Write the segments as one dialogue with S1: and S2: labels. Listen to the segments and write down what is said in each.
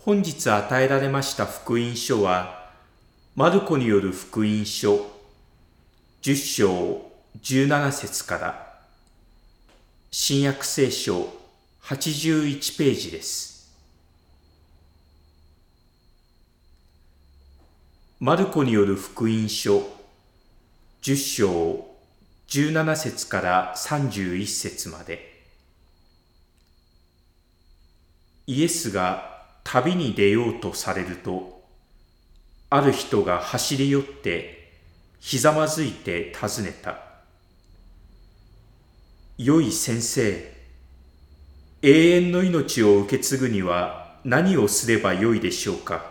S1: 本日与えられました福音書は、マルコによる福音書10章17節から、新約聖書81ページです。マルコによる福音書10章17節から31節まで。イエスが旅に出ようとされると、ある人が走り寄ってひざまずいて尋ねた。よい先生、永遠の命を受け継ぐには何をすればよいでしょうか。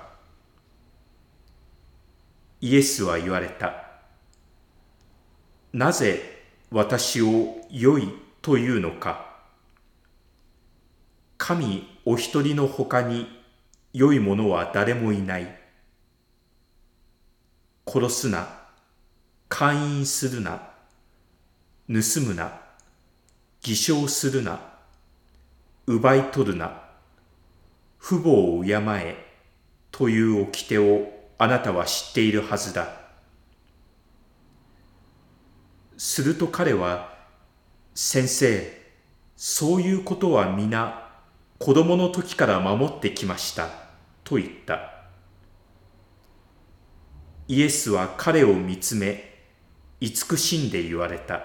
S1: イエスは言われた。なぜ私をよいというのか。神お一人のほかに良いものは誰もいない。殺すな、姦淫するな、盗むな、偽証するな、奪い取るな、父母を敬えという掟をあなたは知っているはずだ。すると彼は、先生、そういうことは皆子供の時から守ってきましたと言った。イエスは彼を見つめ、慈しんで言われた。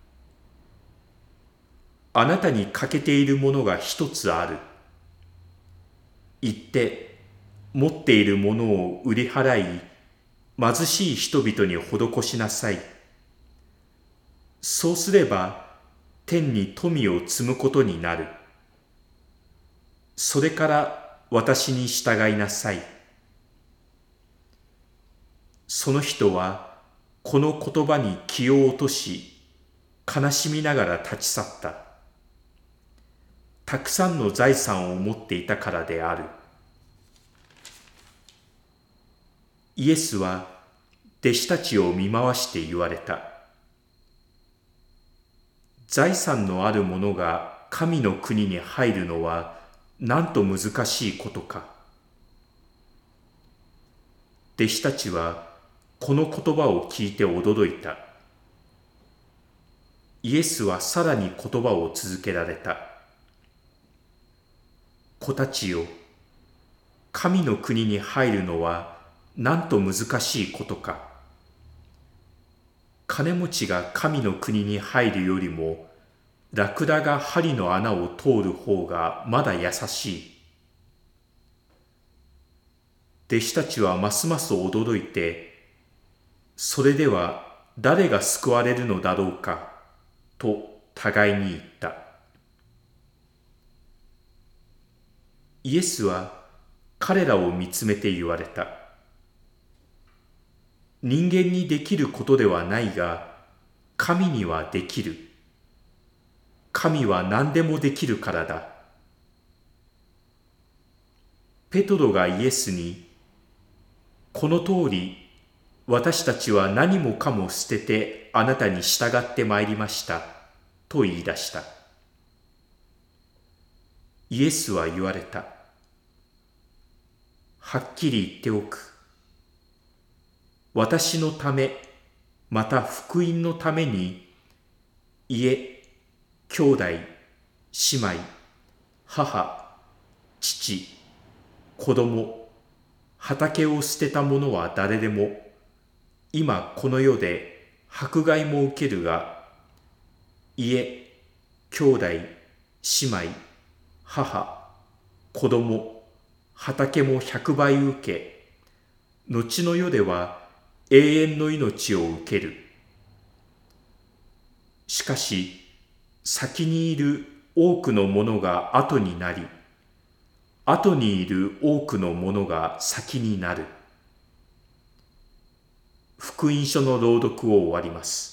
S1: あなたに欠けているものが一つある。行って持っているものを売り払い、貧しい人々に施しなさい。そうすれば天に富を積むことになる。それから私に従いなさい。その人はこの言葉に気を落とし、悲しみながら立ち去った。たくさんの財産を持っていたからである。イエスは弟子たちを見回して言われた。財産のある者が神の国に入るのはなんと難しいことか。弟子たちはこの言葉を聞いて驚いた。イエスはさらに言葉を続けられた。子たちよ、神の国に入るのはなんと難しいことか。金持ちが神の国に入るよりも、ラクダが針の穴を通る方がまだ優しい。弟子たちはますます驚いて、それでは誰が救われるのだろうか、と互いに言った。イエスは彼らを見つめて言われた。人間にできることではないが、神にはできる。神は何でもできるからだ。ペトロがイエスに、この通り、私たちは何もかも捨ててあなたに従ってまいりました、と言い出した。イエスは言われた。はっきり言っておく。私のため、また福音のために、家、兄弟、姉妹、母、父、子供、畑を捨てた者は誰でも、今この世で迫害も受けるが、家、兄弟、姉妹、母、子供、畑も100倍受け、後の世では永遠の命を受ける。しかし、先にいる多くのものが後になり、後にいる多くのものが先になる。福音書の朗読を終わります。